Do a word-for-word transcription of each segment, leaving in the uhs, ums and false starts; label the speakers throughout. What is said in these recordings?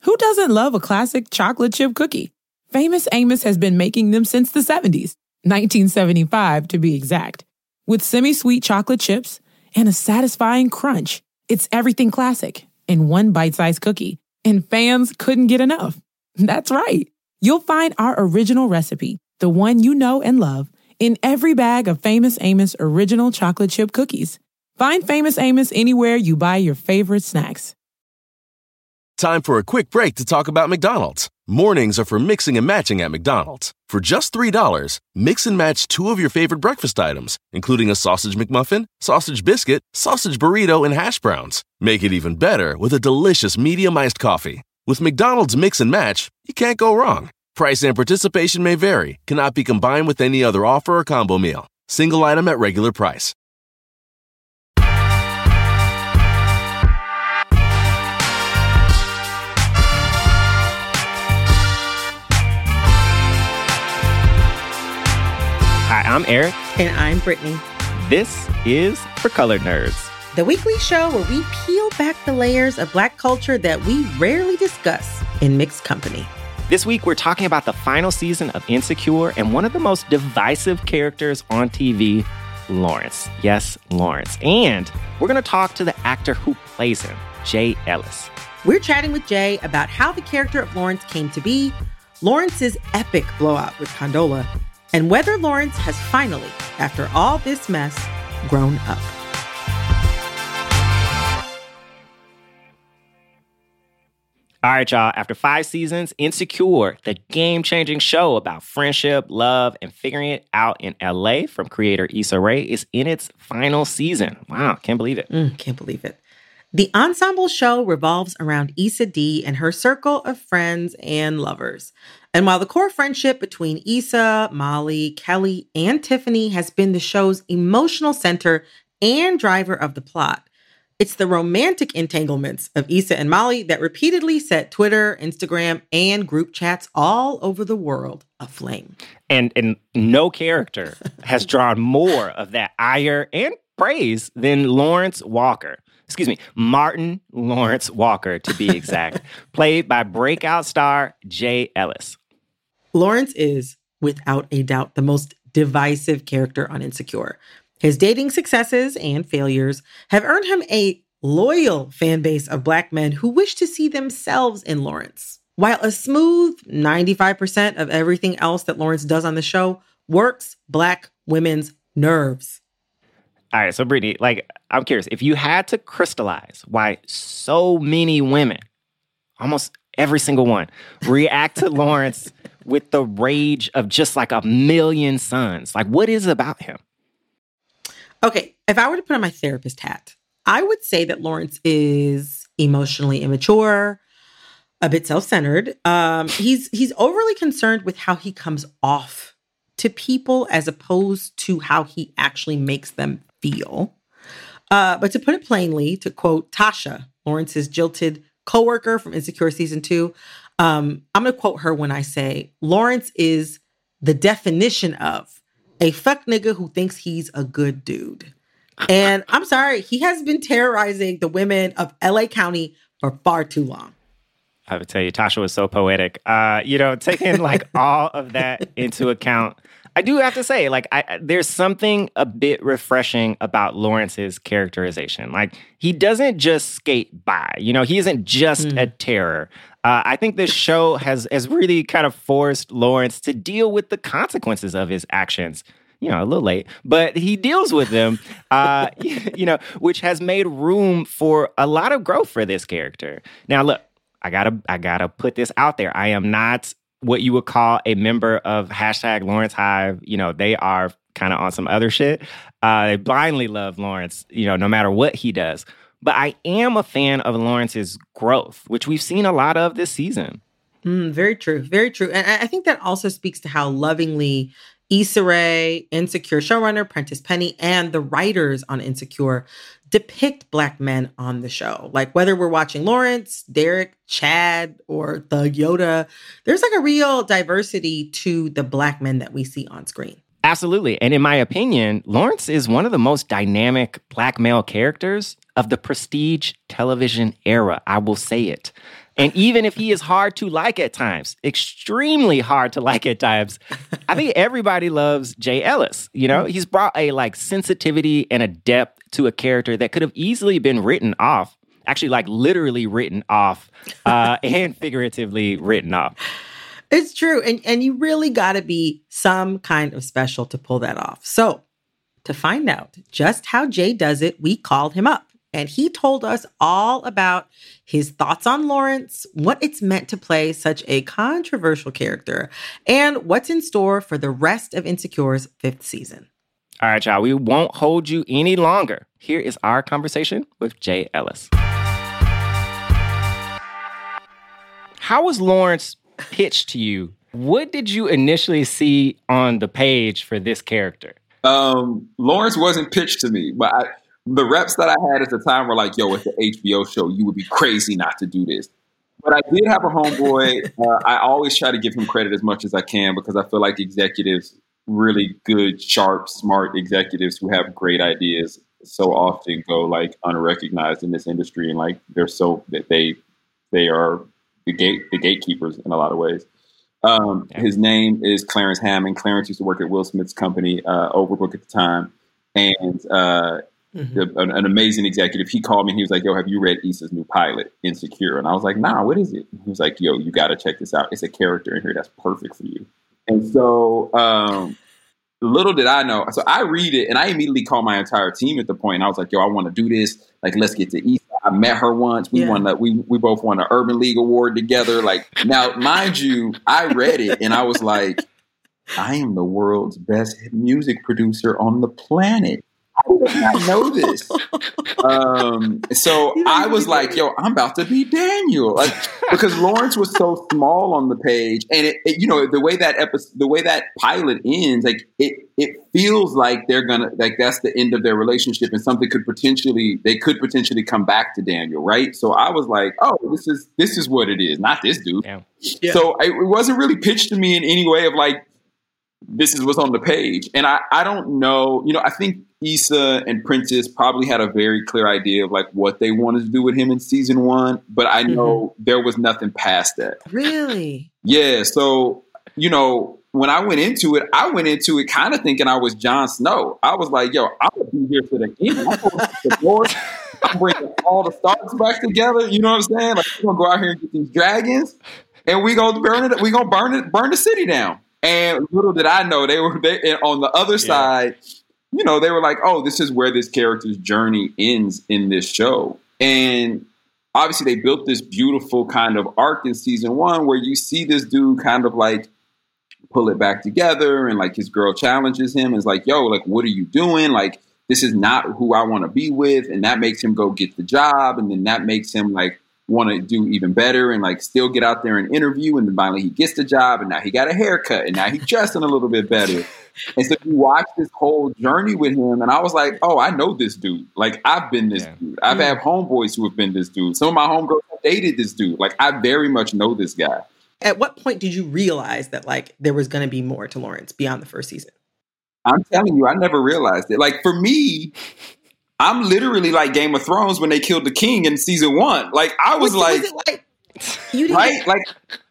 Speaker 1: Who doesn't love a classic chocolate chip cookie? Famous Amos has been making them since the seventies, nineteen seventy-five to be exact. With semi-sweet chocolate chips and a satisfying crunch, it's everything classic in one bite-sized cookie, and fans couldn't get enough. That's right. You'll find our original recipe, the one you know and love, in every bag of Famous Amos original chocolate chip cookies. Find Famous Amos anywhere you buy your favorite snacks.
Speaker 2: Time for a quick break to talk about McDonald's. Mornings are for mixing and matching at McDonald's. For just three dollars, mix and match two of your favorite breakfast items, including a sausage McMuffin, sausage biscuit, sausage burrito, and hash browns. Make it even better with a delicious medium iced coffee. With McDonald's Mix and Match, you can't go wrong. Price and participation may vary, cannot be combined with any other offer or combo meal. Single item at regular price.
Speaker 3: Hi, I'm Eric.
Speaker 4: And I'm Brittany.
Speaker 3: This is For Colored Nerds,
Speaker 4: the weekly show where we peel back the layers of Black culture that we rarely discuss in mixed company.
Speaker 3: This week, we're talking about the final season of Insecure and one of the most divisive characters on T V, Lawrence. Yes, Lawrence. And we're going to talk to the actor who plays him, Jay Ellis.
Speaker 4: We're chatting with Jay about how the character of Lawrence came to be, Lawrence's epic blowout with Condola, and whether Lawrence has finally, after all this mess, grown up.
Speaker 3: All right, y'all. After five seasons, Insecure, the game-changing show about friendship, love, and figuring it out in L A from creator Issa Rae, is in its final season. Wow, can't believe it.
Speaker 4: Mm, can't believe it. The ensemble show revolves around Issa Dee and her circle of friends and lovers. And while the core friendship between Issa, Molly, Kelly, and Tiffany has been the show's emotional center and driver of the plot, it's the romantic entanglements of Issa and Molly that repeatedly set Twitter, Instagram, and group chats all over the world aflame.
Speaker 3: And, and no character has drawn more of that ire and praise than Lawrence Walker. Excuse me, Martin Lawrence Walker, to be exact, played by breakout star Jay Ellis.
Speaker 4: Lawrence is, without a doubt, the most divisive character on Insecure. His dating successes and failures have earned him a loyal fan base of Black men who wish to see themselves in Lawrence. While a smooth ninety-five percent of everything else that Lawrence does on the show works Black women's nerves.
Speaker 3: All right, so Brittany, like, I'm curious, if you had to crystallize why so many women, almost every single one, react to Lawrence with the rage of just like a million suns, like, what is it about him?
Speaker 4: Okay, if I were to put on my therapist hat, I would say that Lawrence is emotionally immature, a bit self-centered. Um, he's he's overly concerned with how he comes off to people as opposed to how he actually makes them feel. Uh, but to put it plainly, to quote Tasha, Lawrence's jilted coworker from Insecure Season two, um, I'm going to quote her when I say, Lawrence is the definition of a fuck nigga who thinks he's a good dude. And I'm sorry, he has been terrorizing the women of L A County for far too long.
Speaker 3: I would tell you, Tasha was so poetic. Uh, you know, taking like all of that into account, I do have to say, like, I, there's something a bit refreshing about Lawrence's characterization. Like, he doesn't just skate by. You know, he isn't just mm. a terror. Uh, I think this show has has really kind of forced Lawrence to deal with the consequences of his actions. You know, a little late, but he deals with them, uh, you know, which has made room for a lot of growth for this character. Now, look, I gotta, I gotta put this out there. I am not what you would call a member of hashtag Lawrence Hive. You know, they are kind of on some other shit. Uh, they blindly love Lawrence, you know, no matter what he does. But I am a fan of Lawrence's growth, which we've seen a lot of this season.
Speaker 4: Mm, very true. Very true. And I think that also speaks to how lovingly Issa Rae, Insecure showrunner Prentice Penny, and the writers on Insecure depict Black men on the show. Like, whether we're watching Lawrence, Derek, Chad, or Thug Yoda, there's like a real diversity to the Black men that we see on screen.
Speaker 3: Absolutely. And in my opinion, Lawrence is one of the most dynamic Black male characters of the prestige television era. I will say it. And even if he is hard to like at times, extremely hard to like at times, I think everybody loves Jay Ellis. You know, he's brought a like sensitivity and a depth to a character that could have easily been written off, actually like literally written off uh, and figuratively written off.
Speaker 4: It's true. And, and you really got to be some kind of special to pull that off. So to find out just how Jay does it, we called him up. And he told us all about his thoughts on Lawrence, what it's meant to play such a controversial character, and what's in store for the rest of Insecure's fifth season.
Speaker 3: All right, y'all, we won't hold you any longer. Here is our conversation with Jay Ellis. How was Lawrence pitched to you? What did you initially see on the page for this character?
Speaker 5: Um, Lawrence wasn't pitched to me, but I... The reps that I had at the time were like, yo, it's an H B O show. You would be crazy not to do this. But I did have a homeboy. Uh, I always try to give him credit as much as I can because I feel like executives, really good, sharp, smart executives who have great ideas so often go like unrecognized in this industry. And like they're so that they they are the gate the gatekeepers in a lot of ways. Um, yeah. His name is Clarence Hammond. Clarence used to work at Will Smith's company, uh, Overbrook at the time. And uh Mm-hmm. An, an amazing executive. He called me and he was like, yo, have you read Issa's new pilot, Insecure? And I was like, nah, what is it? He was like, yo, you got to check this out. It's a character in here that's perfect for you. And so um, little did I know. So I read it and I immediately called my entire team at the point. And I was like, yo, I want to do this. Like, let's get to Issa. I met her once. We yeah. won the, we, we both won an Urban League Award together. Like, now, mind you, I read it and I was like, I am the world's best music producer on the planet. I did not know this. Um, so I was like, yo, I'm about to be Daniel. Like, because Lawrence was so small on the page. And, it, it, you know, the way that episode, the way that pilot ends, like, it it feels like they're going to, like, that's the end of their relationship and something could potentially, they could potentially come back to Daniel, right? So I was like, oh, this is this is what it is, not this dude. Yeah. Yeah. So it, it wasn't really pitched to me in any way of, like, this is what's on the page. And I, I don't know, you know, I think Issa and Prentice probably had a very clear idea of like what they wanted to do with him in season one, but I know mm-hmm. there was nothing past that.
Speaker 4: Really?
Speaker 5: Yeah. So, you know, when I went into it, I went into it kind of thinking I was Jon Snow. I was like, yo, I'm going to be here for the end. I'm going to the board. I'm bringing all the stars back together. You know what I'm saying? Like, we're going to go out here and get these dragons and we're going to burn it. We're going to burn it, burn the city down. And little did I know they were they, on the other yeah. side, you know, they were like, oh, this is where this character's journey ends in this show. And obviously they built this beautiful kind of arc in season one where you see this dude kind of like pull it back together and like his girl challenges him and is like, yo, like, what are you doing? Like, this is not who I want to be with. And that makes him go get the job. And then that makes him like want to do even better and like still get out there and interview. And then finally he gets the job and now he got a haircut and now he's dressing a little bit better. And so you watch this whole journey with him. And I was like, oh, I know this dude. Like, I've been this yeah. dude. I've had homeboys who have been this dude. Some of my homegirls have dated this dude. Like, I very much know this guy.
Speaker 4: At what point did you realize that like there was going to be more to Lawrence beyond the first season?
Speaker 5: I'm telling you, I never realized it. Like, for me, I'm literally like Game of Thrones when they killed the king in season one. Like, I was, was like, was it like you didn't right? Get- like,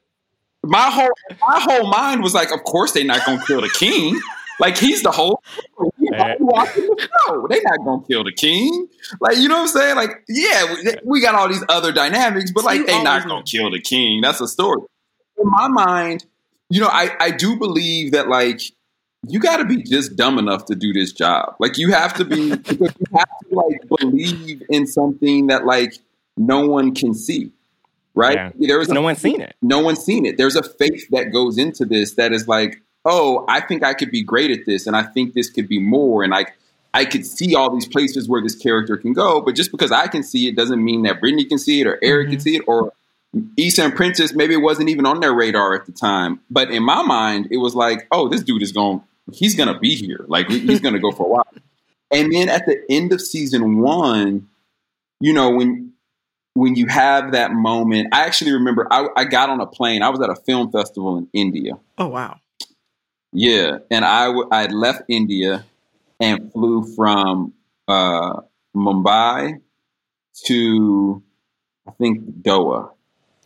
Speaker 5: my whole my whole mind was like, of course they're not gonna kill the king. Like, he's the whole he's watching the show. They're not gonna kill the king. Like, you know what I'm saying? Like, yeah, we, we got all these other dynamics, but like, they're not gonna kill the king. That's a story. In my mind, you know, I I do believe that like, you got to be just dumb enough to do this job. Like, you have to be, because you have to like believe in something that like no one can see, right?
Speaker 3: Yeah.
Speaker 5: There is
Speaker 3: no
Speaker 5: a,
Speaker 3: one's seen it.
Speaker 5: No one's seen it. There's a faith that goes into this that is like, oh, I think I could be great at this, and I think this could be more, and like I could see all these places where this character can go. But just because I can see it doesn't mean that Brittany can see it, or Eric mm-hmm. can see it, or Issa and Prentice. Maybe it wasn't even on their radar at the time. But in my mind, it was like, oh, this dude is going. He's going to be here. Like, he's going to go for a while. And then at the end of season one, you know, when when you have that moment, I actually remember I, I got on a plane. I was at a film festival in India.
Speaker 4: Oh, wow.
Speaker 5: Yeah. And I, w- I had left India and flew from uh, Mumbai to, I think, Doha.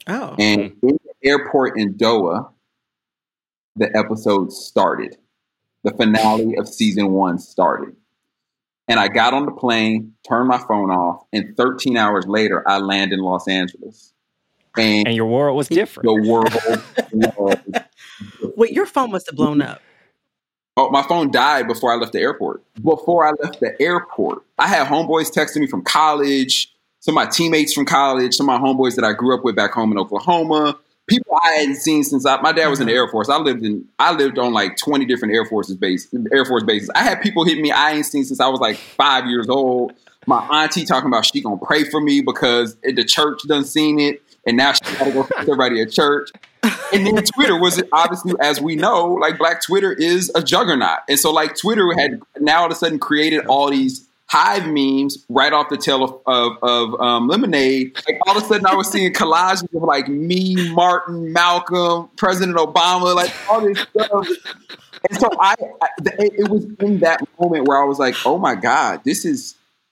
Speaker 4: Oh.
Speaker 5: And in the airport in Doha, the episode started. The finale of season one started. And I got on the plane, turned my phone off, and thirteen hours later, I land in Los Angeles. And,
Speaker 3: and your world was different.
Speaker 5: The world was
Speaker 4: Wait, your phone must have blown up.
Speaker 5: Oh, my phone died before I left the airport. Before I left the airport, I had homeboys texting me from college, some of my teammates from college, some of my homeboys that I grew up with back home in Oklahoma. People I hadn't seen since I, my dad was in the Air Force. I lived in, I lived on like twenty different Air Forces base, Air Force bases. I had people hit me I ain't seen since I was like five years old. My auntie talking about she gonna pray for me because the church done seen it, and now she gotta go fix everybody at church. And then Twitter was obviously, as we know, like Black Twitter is a juggernaut, and so like Twitter had now all of a sudden created all these Hive memes right off the tail of, of, of um, Lemonade. Like all of a sudden I was seeing collages of like me, Martin, Malcolm, President Obama, like all this stuff. And so I, I it was in that moment where I was like, oh my God, this is,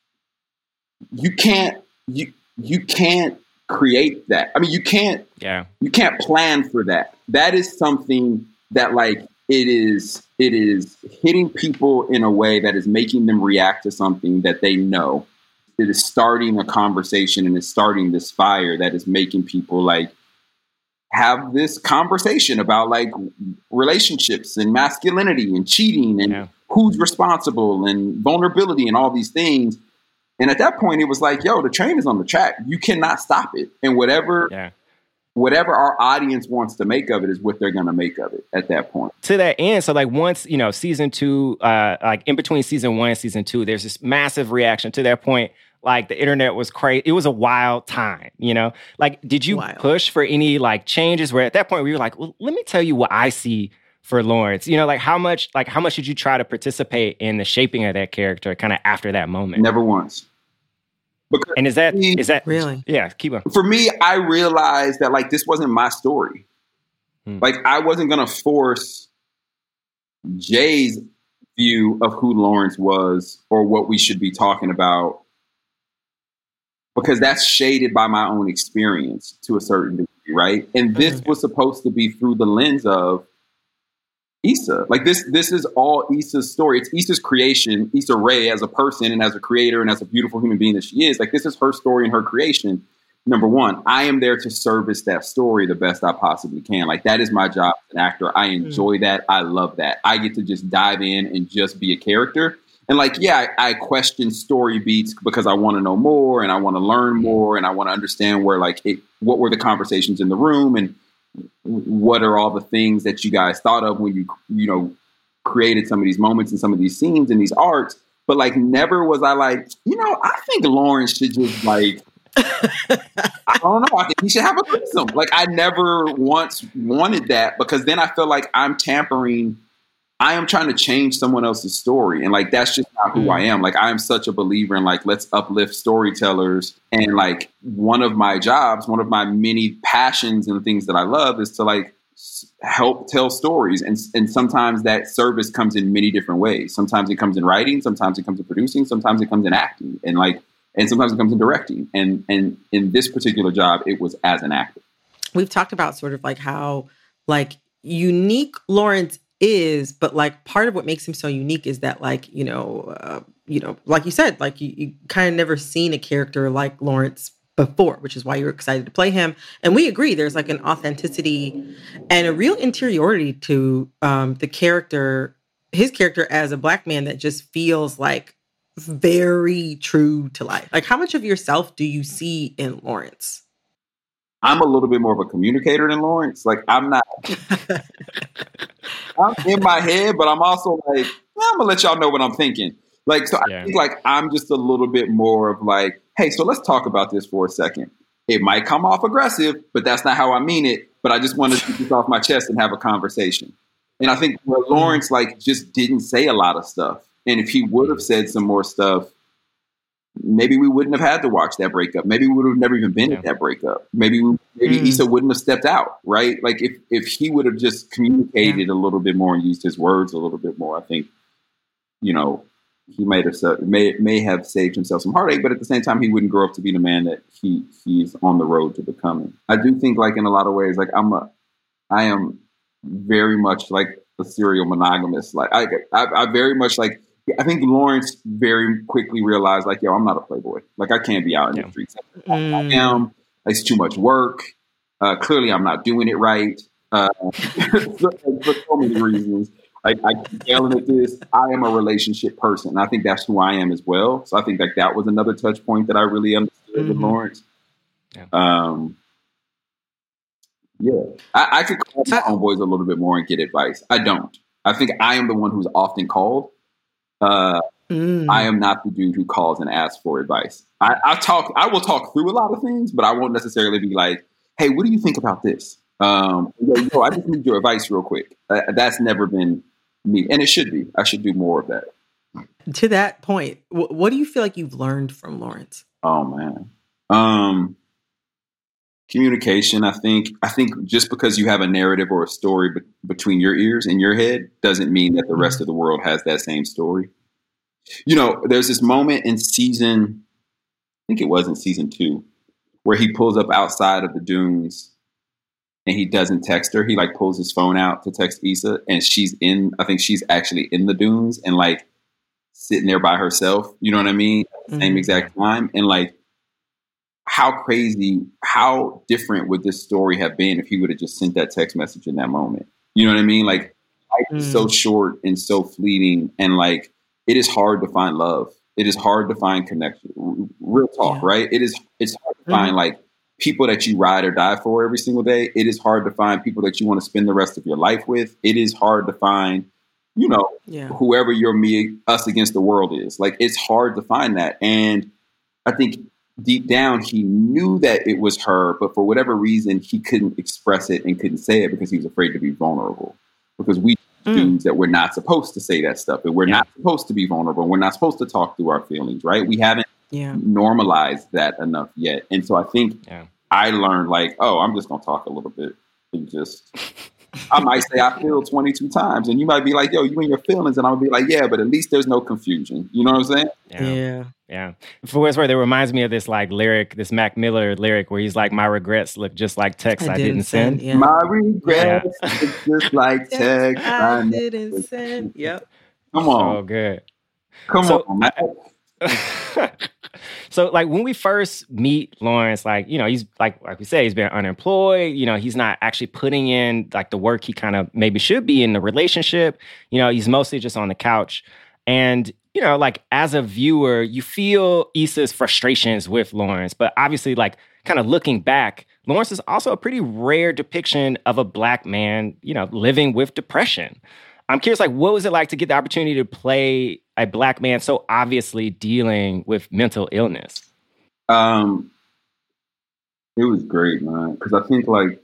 Speaker 5: you can't, you, you can't create that. I mean, you can't,
Speaker 3: yeah,
Speaker 5: you can't plan for that. That is something that like, it is, it is hitting people in a way that is making them react to something that they know. It is starting a conversation and it's starting this fire that is making people like have this conversation about like relationships and masculinity and cheating and yeah. who's responsible and vulnerability and all these things. And at that point, it was like, yo, the train is on the track. You cannot stop it. And whatever yeah. whatever our audience wants to make of it is what they're going to make of it at that point.
Speaker 3: To that end, so like once, you know, season two, uh, like in between season one and season two, there's this massive reaction to that point. Like the internet was crazy. It was a wild time, you know? Like, did you wild. push for any like changes where at that point we were like, well, let me tell you what I see for Lawrence? You know, like how much, like how much did you try to participate in the shaping of that character kind of after that moment?
Speaker 5: Never once.
Speaker 3: Because and is that, me, is that,
Speaker 4: really?
Speaker 3: Yeah, keep on.
Speaker 5: For me, I realized that like, this wasn't my story. Hmm. Like I wasn't going to force Jay's view of who Lawrence was or what we should be talking about, because that's shaded by my own experience to a certain degree. Right. And this mm-hmm. was supposed to be through the lens of Issa. Like this, this is all Issa's story. It's Issa's creation. Issa Rae as a person and as a creator and as a beautiful human being that she is. Like this is her story and her creation. Number one, I am there to service that story the best I possibly can. Like that is my job as an actor. I enjoy mm. that. I love that. I get to just dive in and just be a character. And like, yeah, I, I question story beats because I want to know more and I want to learn more and I want to understand where like it, what were the conversations in the room and what are all the things that you guys thought of when you, you know, created some of these moments and some of these scenes and these arcs. But like, never was I like, you know, I think Lawrence should just like, I don't know. I think he should have a threesome. Like, I never once wanted that because then I feel like I'm tampering. I am trying to change someone else's story. And like, that's just not who I am. Like, I am such a believer in like, let's uplift storytellers. And like, one of my jobs, one of my many passions and things that I love is to like help tell stories. And, and sometimes that service comes in many different ways. Sometimes it comes in writing. Sometimes it comes in producing. Sometimes it comes in acting. And like, and sometimes it comes in directing. And, and in this particular job, it was as an actor.
Speaker 4: We've talked about sort of like how like unique Lawrence is, but like part of what makes him so unique is that like, you know, uh, you know, like you said, like you, you kind of never seen a character like Lawrence before, which is why you're excited to play him. And we agree, there's like an authenticity and a real interiority to um, the character, his character as a Black man that just feels like very true to life. Like how much of yourself do you see in Lawrence?
Speaker 5: I'm a little bit more of a communicator than Lawrence. Like I'm not, I'm in my head, but I'm also like, well, I'm gonna let y'all know what I'm thinking. Like, so yeah. I think like I'm just a little bit more of like, hey, so let's talk about this for a second. It might come off aggressive, but that's not how I mean it. But I just want to get this off my chest and have a conversation. And I think well, Lawrence like just didn't say a lot of stuff. And if he would have said some more stuff, maybe we wouldn't have had to watch that breakup. Maybe we would have never even been yeah. at that breakup. Maybe we, maybe mm. Issa wouldn't have stepped out, right? Like if if he would have just communicated yeah. a little bit more and used his words a little bit more, I think, you know, he might have may may have saved himself some heartache, but at the same time, he wouldn't grow up to be the man that he he's on the road to becoming. I do think, like in a lot of ways, like I'm a, I am very much like a serial monogamist. Like I, I, I very much like. I think Lawrence very quickly realized, like, yo, I'm not a playboy. Like, I can't be out in yeah. the streets. Mm. I am. It's too much work. Uh, clearly, I'm not doing it right uh, for, for so many reasons. Like, I keep yelling at this. I am a relationship person. And I think that's who I am as well. So I think like that was another touch point that I really understood mm-hmm. with Lawrence. Yeah. Um, yeah. I, I could call my homeboys a little bit more and get advice. I don't. I think I am the one who's often called. Uh, mm. I am not the dude who calls and asks for advice. I, I talk. I will talk through a lot of things, but I won't necessarily be like, "Hey, what do you think about this?" Um, yo, I just need your advice real quick. Uh, that's never been me, and it should be. I should do more of that.
Speaker 4: To that point, w- what do you feel like you've learned from Lawrence?
Speaker 5: Oh man, um, communication. I think. I think just because you have a narrative or a story be- between your ears and your head doesn't mean that the rest of the world has that same story. You know, there's this moment in season, I think it was in season two, where he pulls up outside of the dunes and he doesn't text her. He like pulls his phone out to text Issa, and she's in, I think she's actually in the dunes and like sitting there by herself. You know what I mean? At the mm-hmm. same exact time. And like, how crazy, how different would this story have been if he would have just sent that text message in that moment? You know what I mean? Like, life is mm. so short and so fleeting, and like, it is hard to find love. It is hard to find connection. Real talk, yeah. right? It is. It's hard to mm. find like people that you ride or die for every single day. It is hard to find people that you want to spend the rest of your life with. It is hard to find, you know, yeah. whoever your me, us against the world is. Like, it's hard to find that, and I think. Deep down, he knew that it was her, but for whatever reason, he couldn't express it and couldn't say it because he was afraid to be vulnerable. Because we mm. dudes that we're not supposed to say that stuff, and we're yeah. not supposed to be vulnerable. We're not supposed to talk through our feelings, right? We haven't yeah. normalized that enough yet. And so I think yeah. I learned like, oh, I'm just going to talk a little bit and just... I might say I feel twenty-two times, and you might be like, yo, you and your feelings. And I'll be like, yeah, but at least there's no confusion. You know what I'm saying?
Speaker 3: Yeah. Yeah. yeah. For what it's worth, it reminds me of this like lyric, this Mac Miller lyric where he's like, my regrets look just like text I, I didn't, didn't send. send.
Speaker 4: Yeah.
Speaker 5: My regrets yeah. look just like text
Speaker 4: I, I didn't send. Yep.
Speaker 5: Come on.
Speaker 3: So good.
Speaker 5: Come
Speaker 3: so,
Speaker 5: on, man.
Speaker 3: I, So, like, when we first meet Lawrence, like, you know, he's, like like we said, he's been unemployed. You know, he's not actually putting in, like, the work he kind of maybe should be in the relationship. You know, he's mostly just on the couch. And, you know, like, as a viewer, you feel Issa's frustrations with Lawrence. But obviously, like, kind of looking back, Lawrence is also a pretty rare depiction of a Black man, you know, living with depression. I'm curious, like, what was it like to get the opportunity to play a Black man so obviously dealing with mental illness?
Speaker 5: Um, it was great, man. Because I think, like,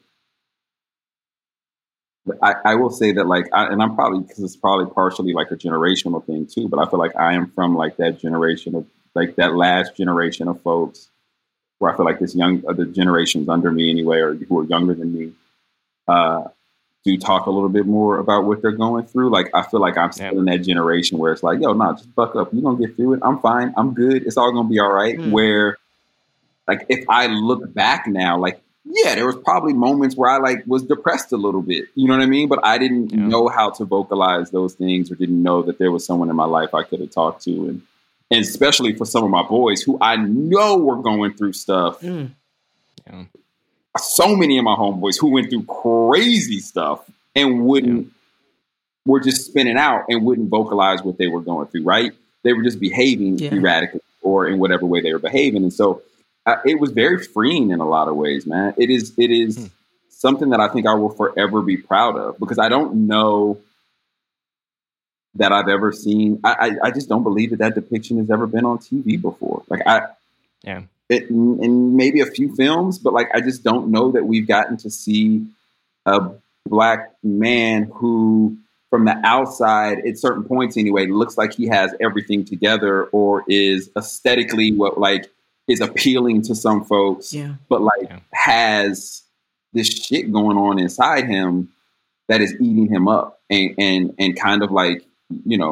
Speaker 5: I, I will say that, like, I, and I'm probably, because it's probably partially, like, a generational thing, too. But I feel like I am from, like, that generation of, like, that last generation of folks where I feel like this young, uh, the generations under me anyway, or who are younger than me, uh, do talk a little bit more about what they're going through. Like, I feel like I'm still yeah. in that generation where it's like, yo, no, just buck up. You're going to get through it. I'm fine. I'm good. It's all going to be all right. Mm. Where, like, if I look back now, like, yeah, there was probably moments where I, like, was depressed a little bit. You know what I mean? But I didn't yeah. know how to vocalize those things, or didn't know that there was someone in my life I could have talked to. And, and especially for some of my boys who I know were going through stuff. Mm. Yeah. So many of my homeboys who went through crazy stuff and wouldn't, yeah. were just spinning out and wouldn't vocalize what they were going through, right? They were just behaving yeah. erratically or in whatever way they were behaving. And so uh, it was very freeing in a lot of ways, man. It is, it is hmm. something that I think I will forever be proud of, because I don't know that I've ever seen. I, I, I just don't believe that that depiction has ever been on T V before. Like I,
Speaker 3: yeah.
Speaker 5: It, in maybe a few films, but like I just don't know that we've gotten to see a Black man who, from the outside, at certain points anyway, looks like he has everything together, or is aesthetically what like is appealing to some folks,
Speaker 4: yeah.
Speaker 5: but like
Speaker 3: yeah.
Speaker 5: has this shit going on inside him that is eating him up, and and and kind of like, you know,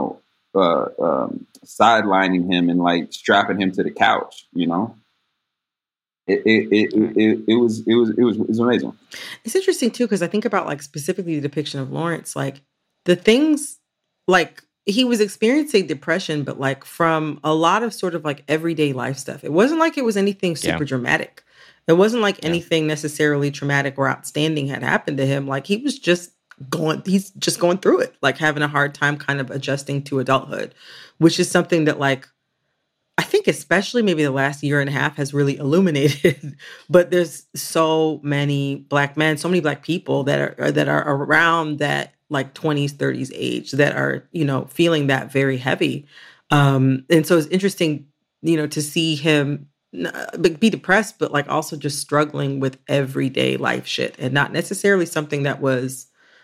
Speaker 5: uh, um, sidelining him and like strapping him to the couch. You know, it it it, it, it, it was it was it was it was amazing.
Speaker 4: It's interesting too because I think about like specifically the depiction of Lawrence, like the things like. He was experiencing depression, but like from a lot of sort of like everyday life stuff. It wasn't like it was anything super yeah. dramatic. It wasn't like yeah. anything necessarily traumatic or outstanding had happened to him. Like he was just going, he's just going through it, like having a hard time kind of adjusting to adulthood, which is something that like, I think especially maybe the last year and a half has really illuminated, but there's so many Black men, so many Black people that are, that are around that like twenties, thirties age that are, you know, feeling that very heavy. Um, and so it's interesting, you know, to see him be depressed, but like also just struggling with everyday life shit and not necessarily something that was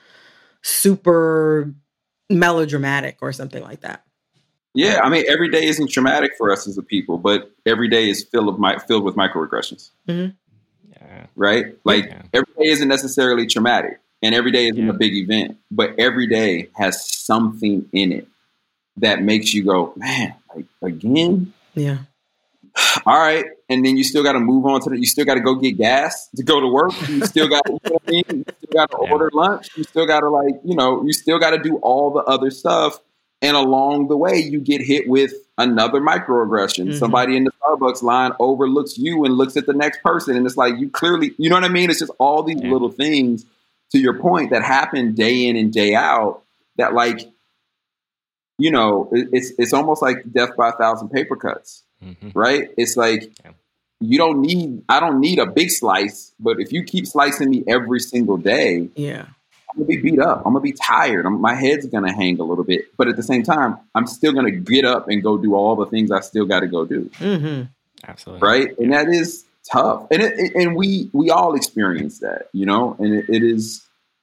Speaker 4: super melodramatic or something like that.
Speaker 5: Yeah, I mean, every day isn't traumatic for us as a people, but every day is filled of my, filled with microaggressions. Mm-hmm. Yeah. Right? Like yeah. every day isn't necessarily traumatic. And every day isn't yeah. a big event, but every day has something in it that makes you go, man, like again?
Speaker 4: Yeah.
Speaker 5: All right. And then you still got to move on to the, you still got to go get gas to go to work. You still got to, you know what I mean? You still got to yeah. order lunch. You still got to like, you know, you still got to do all the other stuff. And along the way, you get hit with another microaggression. Mm-hmm. Somebody in the Starbucks line overlooks you and looks at the next person. And it's like, you clearly, you know what I mean? It's just all these yeah. little things. To your point, that happened day in and day out, that like, you know, it's it's almost like death by a thousand paper cuts, mm-hmm. right? It's like, yeah. you don't need, I don't need a big slice, but if you keep slicing me every single day,
Speaker 4: yeah,
Speaker 5: I'm gonna be beat up. I'm gonna be tired. I'm, my head's gonna hang a little bit, but at the same time, I'm still gonna get up and go do all the things I still got to go do.
Speaker 4: Mm-hmm.
Speaker 3: Absolutely,
Speaker 5: right? And that is tough, and it, and we we all experience that, you know, and it, it is.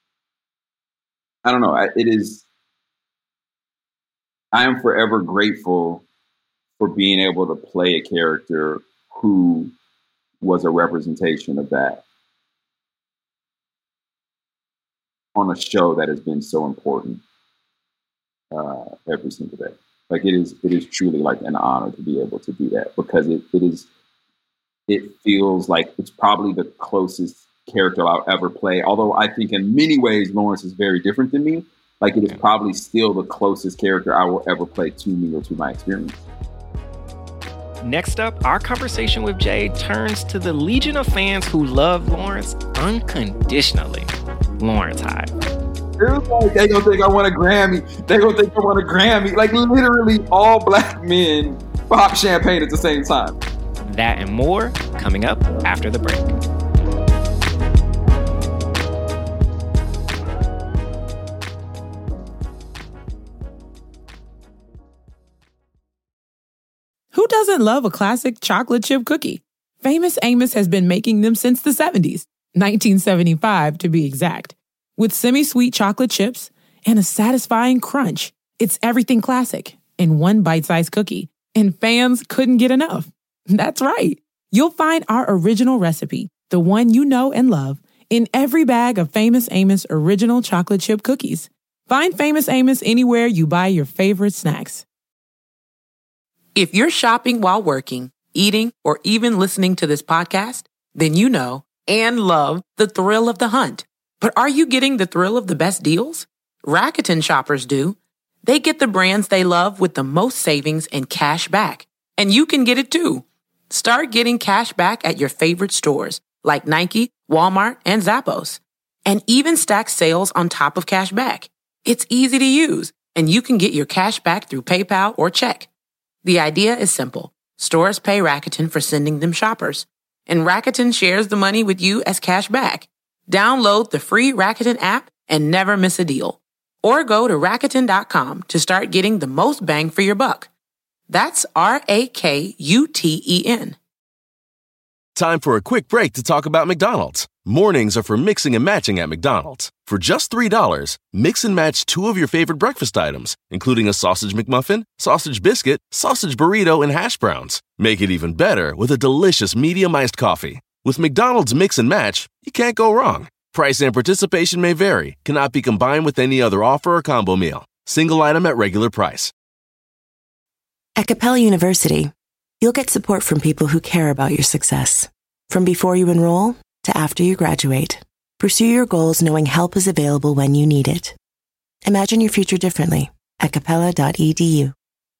Speaker 5: I don't know. It is. I am forever grateful for being able to play a character who was a representation of that on a show that has been so important uh, every single day. Like it is. It is truly like an honor to be able to do that because it, it is. It feels like it's probably the closest character I'll ever play. Although I think in many ways Lawrence is very different than me. Like it is probably still the closest character I will ever play to me or to my experience.
Speaker 3: Next up, our conversation with Jay turns to the legion of fans who love Lawrence unconditionally. Lawrence Hive.
Speaker 5: Like, they gonna think I want a Grammy. They gonna think I want a Grammy. Like literally all Black men pop champagne at the same time.
Speaker 3: That and more coming up after the break.
Speaker 1: Who doesn't love a classic chocolate chip cookie? Famous Amos has been making them since the seventies, nineteen seventy-five to be exact. With semi-sweet chocolate chips and a satisfying crunch, it's everything classic in one bite-sized cookie, and fans couldn't get enough. That's right. You'll find our original recipe, the one you know and love, in every bag of Famous Amos original chocolate chip cookies. Find Famous Amos anywhere you buy your favorite snacks. If you're shopping while working, eating, or even listening to this podcast, then you know and love the thrill of the hunt. But are you getting the thrill of the best deals? Rakuten shoppers do. They get the brands they love with the most savings and cash back. And you can get it too. Start getting cash back at your favorite stores like Nike, Walmart, and Zappos. And even stack sales on top of cash back. It's easy to use, and you can get your cash back through PayPal or check. The idea is simple. Stores pay Rakuten for sending them shoppers, and Rakuten shares the money with you as cash back. Download the free Rakuten app and never miss a deal. Or go to Rakuten dot com to start getting the most bang for your buck. That's R A K U T E N.
Speaker 2: Time for a quick break to talk about McDonald's. Mornings are for mixing and matching at McDonald's. For just three dollars, mix and match two of your favorite breakfast items, including a sausage McMuffin, sausage biscuit, sausage burrito, and hash browns. Make it even better with a delicious medium-iced coffee. With McDonald's Mix and Match, you can't go wrong. Price and participation may vary, cannot be combined with any other offer or combo meal. Single item at regular price.
Speaker 6: At Capella University, you'll get support from people who care about your success. From before you enroll to after you graduate, pursue your goals knowing help is available when you need it. Imagine your future differently at capella dot e d u.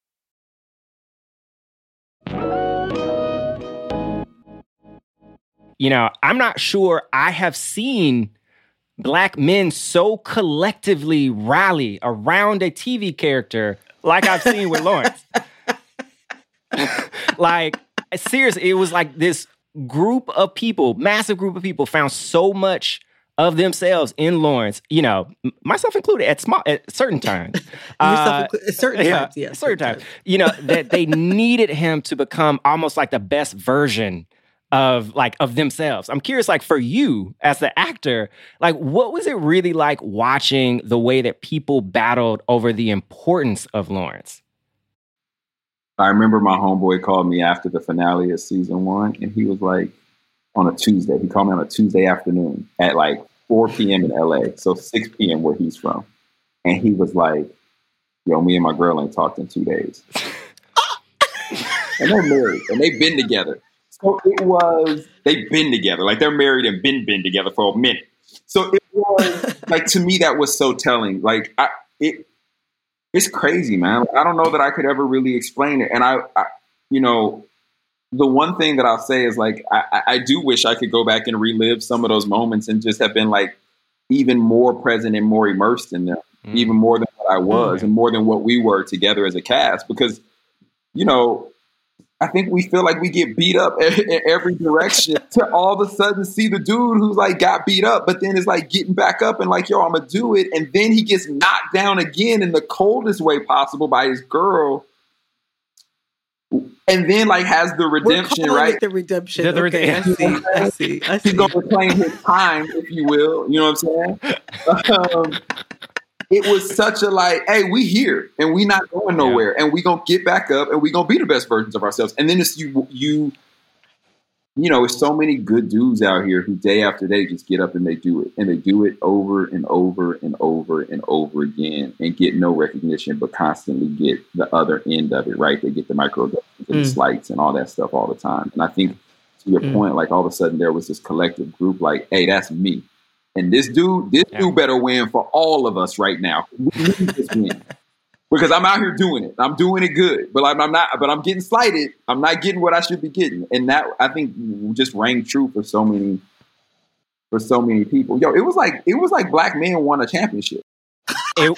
Speaker 3: You know, I'm not sure I have seen Black men so collectively rally around a T V character like I've seen with Lawrence. Like, seriously, it was like this group of people, massive group of people, found so much of themselves in Lawrence, you know, myself included at small at certain times.
Speaker 4: uh, inclu- certain
Speaker 3: yeah,
Speaker 4: times, yeah.
Speaker 3: Certain times. You know, that they needed him to become almost like the best version of like of themselves. I'm curious, like for you as the actor, like what was it really like watching the way that people battled over the importance of Lawrence?
Speaker 5: I remember my homeboy called me after the finale of season one, and he was like, on a Tuesday, he called me on a Tuesday afternoon at like four p.m. in L A, so six p.m. where he's from. And he was like, yo, me and my girl ain't talked in two days. And they're married, and they've been together. So it was, they've been together. Like, they're married and been been together for a minute. So it was, like, to me, that was so telling. Like, I, it, it's crazy, man. I don't know that I could ever really explain it. And I, I you know, the one thing that I'll say is, like, I, I do wish I could go back and relive some of those moments and just have been, like, even more present and more immersed in them, mm. even more than what I was mm. and more than what we were together as a cast. Because, you know, I think we feel like we get beat up in every direction to all of a sudden see the dude who's like got beat up, but then is like getting back up and like, yo, I'm going to do it. And then he gets knocked down again in the coldest way possible by his girl. And then like has the redemption, right?
Speaker 4: The redemption.
Speaker 3: The, the
Speaker 4: okay,
Speaker 3: redemption.
Speaker 4: I see. I see. I see.
Speaker 5: He's going to reclaim his time, if you will. You know what I'm saying? Um, it was such a like, hey, we here and we not going nowhere, yeah. and we gonna get back up and we gonna be the best versions of ourselves. And then it's you, you, you know, it's so many good dudes out here who day after day just get up and they do it, and they do it over and over and over and over again, and get no recognition, but constantly get the other end of it. Right? They get the microaggressions and mm. the slights and all that stuff all the time. And I think to your mm. point, like all of a sudden there was this collective group, like, hey, that's me. And this dude, this yeah. dude better win for all of us right now. We need this win. Because I'm out here doing it. I'm doing it good. But I'm, I'm not, but I'm getting slighted. I'm not getting what I should be getting. And that, I think, just rang true for so many, for so many people. Yo, it was like, it was like Black men won a championship.
Speaker 3: It,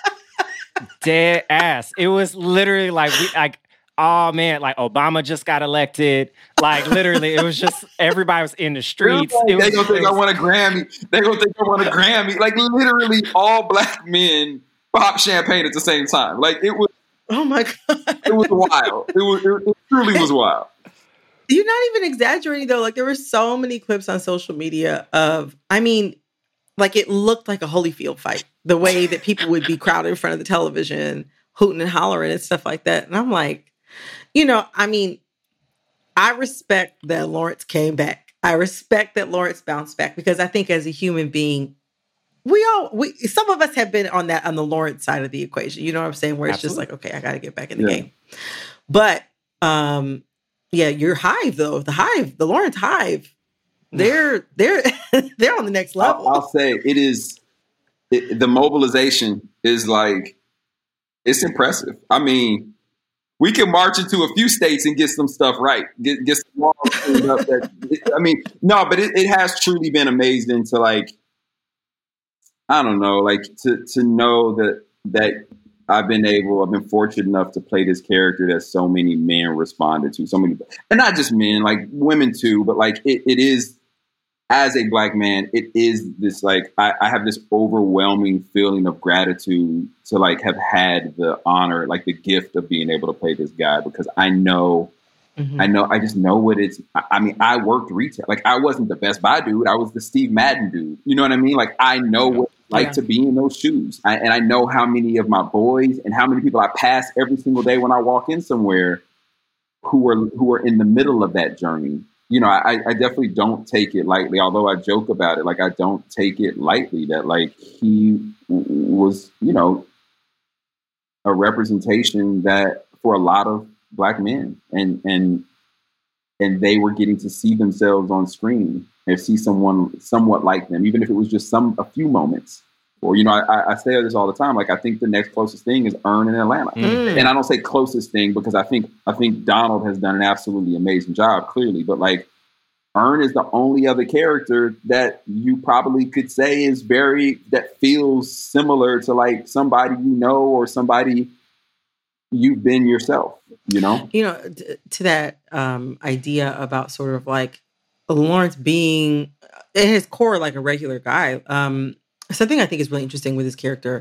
Speaker 3: dead ass. It was literally like, we, like, oh man, like Obama just got elected. Like literally, it was just everybody was in the streets.
Speaker 5: They
Speaker 3: was,
Speaker 5: gonna think
Speaker 3: was,
Speaker 5: I want a Grammy. They gonna think I want a Grammy. Like literally, all Black men pop champagne at the same time. Like it was.
Speaker 4: Oh my god!
Speaker 5: It was wild. It was. It, it truly was wild.
Speaker 4: You're not even exaggerating though. Like there were so many clips on social media of. I mean, like it looked like a Holyfield fight. The way that people would be crowded in front of the television, hooting and hollering and stuff like that. And I'm like. You know, I mean, I respect that Lawrence came back. I respect that Lawrence bounced back because I think as a human being, we all, we some of us have been on that, on the Lawrence side of the equation. You know what I'm saying? Where it's Absolutely. Just like, okay, I got to get back in the yeah. game. But, um, yeah, your Hive though, the Hive, the Lawrence Hive, they're, they're, they're on the next level.
Speaker 5: I'll, I'll say it is, it, the mobilization is like, it's impressive. I mean, we can march into a few states and get some stuff right. Get, get some laws cleaned up. That, I mean, no, but it, it has truly been amazing to like, I don't know, like to to know that that I've been able, I've been fortunate enough to play this character that so many men responded to, so many, and not just men, like women too, but like it, it is, as a Black man, it is this like, I, I have this overwhelming feeling of gratitude to like have had the honor, like the gift of being able to play this guy, because I know, mm-hmm. I know, I just know what it's, I, I mean, I worked retail. Like I wasn't the Best Buy dude. I was the Steve Madden dude. You know what I mean? Like I know what it's like yeah. to be in those shoes. I, and I know how many of my boys and how many people I pass every single day when I walk in somewhere who are, who are in the middle of that journey. You know, I, I definitely don't take it lightly, although I joke about it. Like, I don't take it lightly that, like, he w- was, you know, a representation that for a lot of Black men, and and and they were getting to see themselves on screen and see someone somewhat like them, even if it was just some a few moments. Or, you know, I, I say this all the time. Like, I think the next closest thing is Earn in Atlanta. Mm. And I don't say closest thing because I think I think Donald has done an absolutely amazing job, clearly. But, like, Earn is the only other character that you probably could say is very, that feels similar to, like, somebody you know or somebody you've been yourself, you know?
Speaker 4: You know, t- to that um, idea about sort of, like, Lawrence being, at his core, like a regular guy, um, something I think is really interesting with his character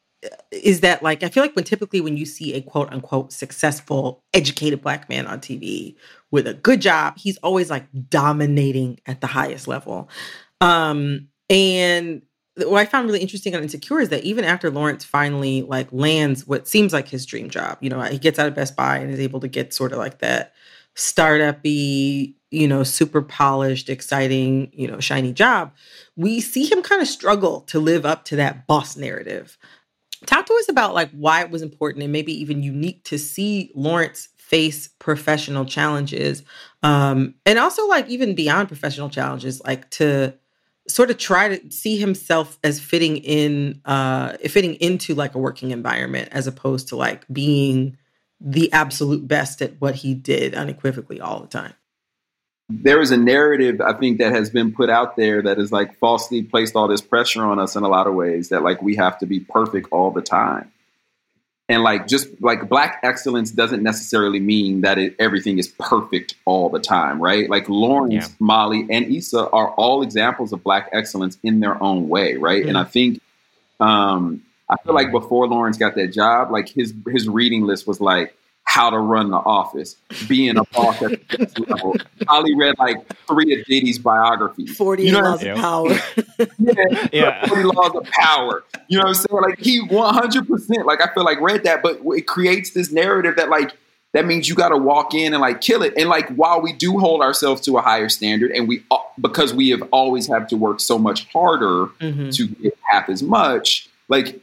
Speaker 4: is that, like, I feel like when typically when you see a quote unquote successful, educated Black man on T V with a good job, he's always like dominating at the highest level. Um, and what I found really interesting on Insecure is that even after Lawrence finally like lands what seems like his dream job, you know, he gets out of Best Buy and is able to get sort of like that startup-y, you know, super polished, exciting, you know, shiny job, we see him kind of struggle to live up to that boss narrative. Talk to us about like why it was important and maybe even unique to see Lawrence face professional challenges. Um, and also like even beyond professional challenges, like to sort of try to see himself as fitting in, uh, fitting into like a working environment as opposed to like being the absolute best at what he did unequivocally all the time.
Speaker 5: There is a narrative, I think, that has been put out there that is like falsely placed all this pressure on us in a lot of ways that like we have to be perfect all the time. And like just like Black excellence doesn't necessarily mean that it, everything is perfect all the time, right? Like Lawrence, yeah. Molly, and Issa are all examples of Black excellence in their own way, right? Mm-hmm. And I think um, I feel like before Lawrence got that job, like his his reading list was like How to Run the Office, Being a Boss at the next level. Holly read like three of Diddy's biographies.
Speaker 4: forty
Speaker 5: you know
Speaker 4: Laws of Power.
Speaker 5: yeah,
Speaker 3: yeah.
Speaker 5: forty Laws of Power. You know what I'm saying? Like he one hundred percent, like I feel like read that, but it creates this narrative that like, that means you got to walk in and like kill it. And like, while we do hold ourselves to a higher standard and we, because we have always had to work so much harder mm-hmm. to get half as much, like,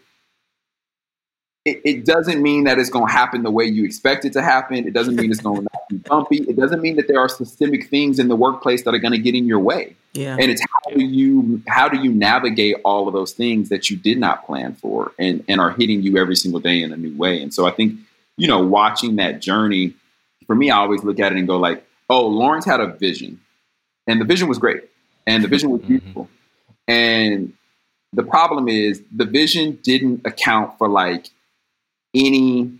Speaker 5: It, it doesn't mean that it's going to happen the way you expect it to happen. It doesn't mean it's going to not be bumpy. It doesn't mean that there are systemic things in the workplace that are going to get in your way.
Speaker 4: Yeah.
Speaker 5: And it's how do you how do you navigate all of those things that you did not plan for and, and are hitting you every single day in a new way. And so I think, you know, watching that journey, for me, I always look at it and go like, oh, Lawrence had a vision. And the vision was great. And the vision was beautiful. Mm-hmm. And the problem is the vision didn't account for like any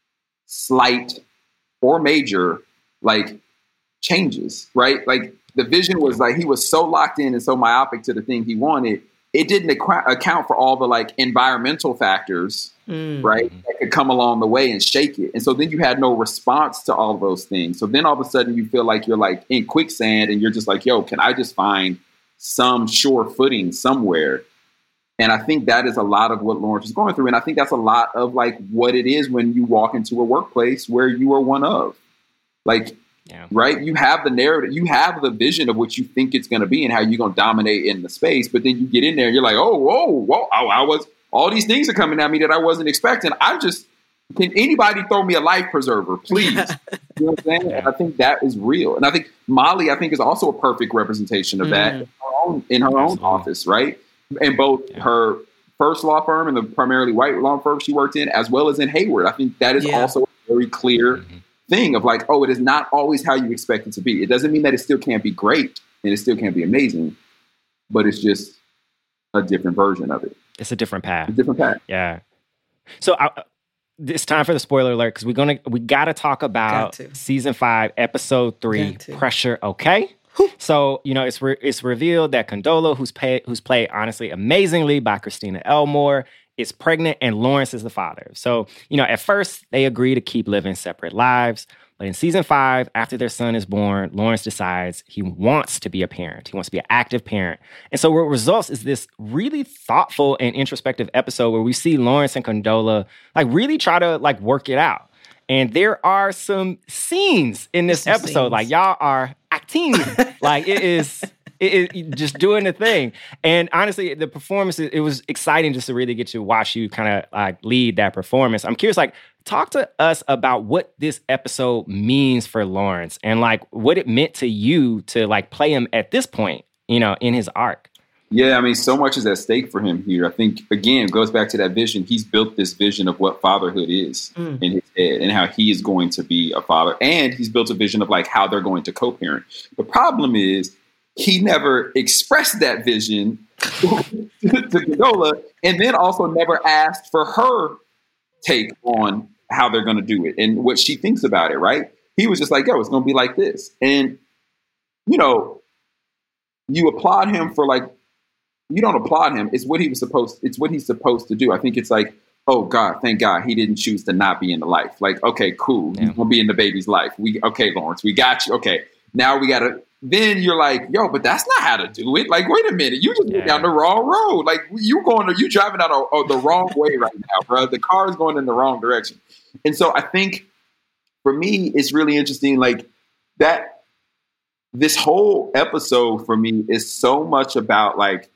Speaker 5: slight or major like changes, right? Like the vision was like, he was so locked in and so myopic to the thing he wanted. It didn't ac- account for all the like environmental factors, mm. right? That could come along the way and shake it. And so then you had no response to all of those things. So then all of a sudden you feel like you're like in quicksand and you're just like, yo, can I just find some sure footing somewhere? And I think that is a lot of what Lawrence is going through. And I think that's a lot of like what it is when you walk into a workplace where you are one of. Like, yeah. right? You have the narrative, you have the vision of what you think it's going to be and how you're going to dominate in the space. But then you get in there and you're like, oh, whoa, whoa, I, I was, all these things are coming at me that I wasn't expecting. I just, can anybody throw me a life preserver, please? You know what I'm saying? And I think that is real. And I think Molly, I think, is also a perfect representation of that mm. in her own, in her own office, right? In both yeah. her first law firm and the primarily white law firm she worked in, as well as in Hayward. I think that is yeah. also a very clear mm-hmm. thing of like, oh, it is not always how you expect it to be. It doesn't mean that it still can't be great and it still can't be amazing, but it's just a different version of it.
Speaker 3: It's a different path.
Speaker 5: A different path.
Speaker 3: Yeah. So I, it's time for the spoiler alert because we're gonna we got to talk about season five, episode three, Pressure. Okay. So, you know, it's re- it's revealed that Condola, who's, pay- who's played, honestly, amazingly by Christina Elmore, is pregnant and Lawrence is the father. So, you know, at first, they agree to keep living separate lives. But in season five, after their son is born, Lawrence decides he wants to be a parent. He wants to be an active parent. And so what results is this really thoughtful and introspective episode where we see Lawrence and Condola, like, really try to, like, work it out. And there are some scenes in this some episode, scenes. Like y'all are acting, like it is it, it, just doing the thing. And honestly, the performance, it, it was exciting just to really get to watch you kind of like lead that performance. I'm curious, like, talk to us about what this episode means for Lawrence and like what it meant to you to like play him at this point, you know, in his arc.
Speaker 5: Yeah, I mean, so much is at stake for him here. I think, again, it goes back to that vision. He's built this vision of what fatherhood is mm. in his head and how he is going to be a father. And he's built a vision of like how they're going to co-parent. The problem is he never expressed that vision to Condola and then also never asked for her take on how they're going to do it and what she thinks about it, right? He was just like, yo, it's going to be like this. And, you know, you applaud him for like, you don't applaud him. It's what he was supposed, it's what he's supposed to do. I think it's like, oh God, thank God he didn't choose to not be in the life. Like, okay, cool. Yeah. He's going to be in the baby's life. We, okay, Lawrence, we got you. Okay. Now we got to, then you're like, yo, but that's not how to do it. Like, wait a minute. You just yeah. went down the wrong road. Like you going to, you driving out a, a, the wrong way right now, bro. The car is going in the wrong direction. And so I think for me, it's really interesting. Like that, this whole episode for me is so much about like,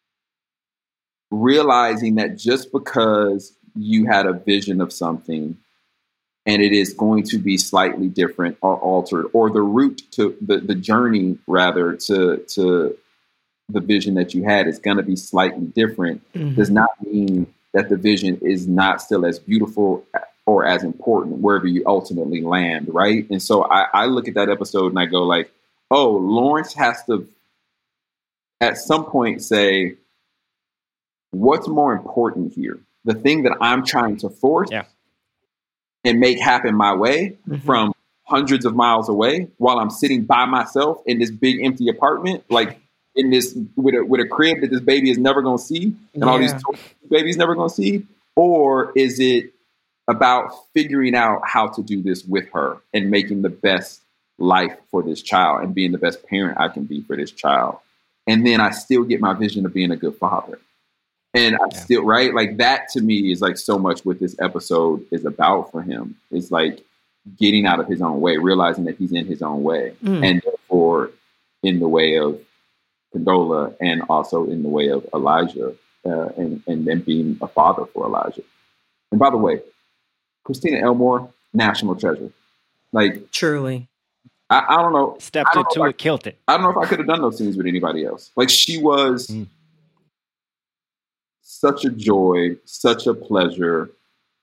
Speaker 5: realizing that just because you had a vision of something and it is going to be slightly different or altered, or the route to the, the journey rather to, to the vision that you had is going to be slightly different, mm-hmm. does not mean that the vision is not still as beautiful or as important wherever you ultimately land. Right. And so I, I look at that episode and I go like, oh, Lawrence has to at some point say, what's more important here? The thing that I'm trying to force
Speaker 3: yeah.
Speaker 5: and make happen my way mm-hmm. from hundreds of miles away while I'm sitting by myself in this big empty apartment, like in this with a, with a crib that this baby is never going to see and yeah. all these babies never going to see? Or is it about figuring out how to do this with her and making the best life for this child and being the best parent I can be for this child? And then I still get my vision of being a good father. And I
Speaker 3: yeah.
Speaker 5: still, right? Like that to me is like so much what this episode is about for him. It's like getting out of his own way, realizing that he's in his own way mm. and therefore in the way of Condola and also in the way of Elijah uh, and, and then being a father for Elijah. And by the way, Christina Elmore, national treasure. Like
Speaker 4: truly.
Speaker 5: I, I don't know.
Speaker 3: Stepped into it, killed it.
Speaker 5: I don't know if I could have done those scenes with anybody else. Like she was... Mm. Such a joy, such a pleasure.